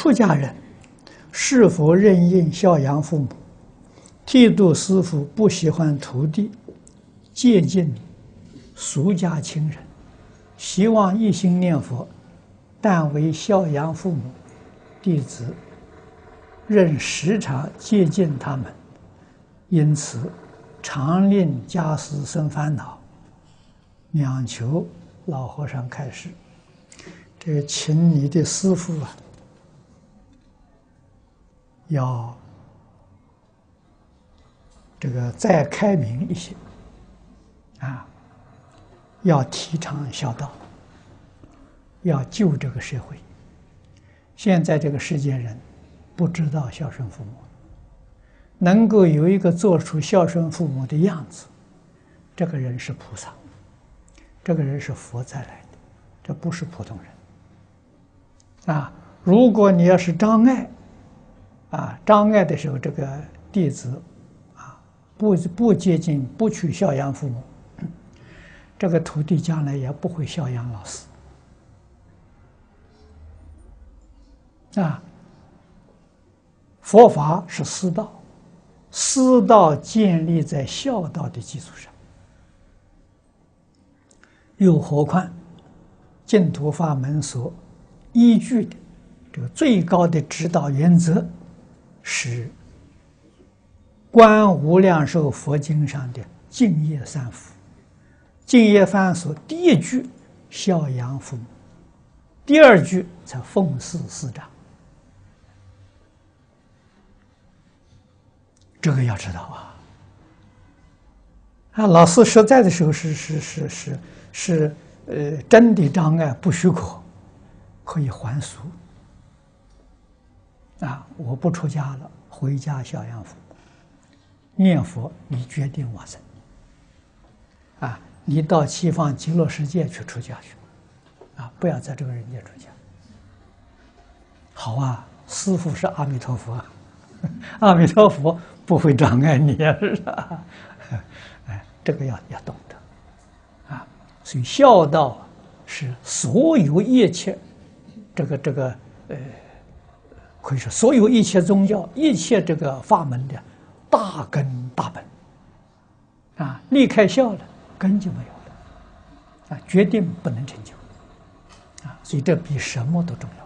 出家人是否任应孝养父母？剃度师父不喜欢徒弟接近俗家亲人，希望一心念佛，但为孝养父母，弟子仍时常接近他们，因此常令家事生烦恼。仰求老和尚开示。这个请你的师父啊，要这个再开明一些啊，要提倡孝道，要救这个社会。现在这个世界人不知道孝顺父母，能够有一个做出孝顺父母的样子，这个人是菩萨，这个人是佛再来的，这不是普通人啊。如果你要是障碍啊，障碍的时候，这个弟子啊不接近，不去孝养父母，这个徒弟将来也不会孝养老师啊。佛法是师道，师道建立在孝道的基础上，又何况净土法门所依据的这个最高的指导原则是《观无量寿佛经》上的净业三福。净业三福第一句孝养父母，第二句才奉事师长。这个要知道啊！老师实在的时候是真的障碍不许可，可以还俗啊！我不出家了，回家孝养父母，念佛你决定往生啊！你到西方极乐世界去出家去啊！不要在这个人间出家。好啊，师父是阿弥陀佛，阿弥陀佛不会障碍你啊，是吧？哎，这个要懂得啊。所以孝道是所有一切可以说所有一切宗教、一切这个法门的大根大本啊。离开孝了，根就没有了啊，决定不能成就啊。所以这比什么都重要。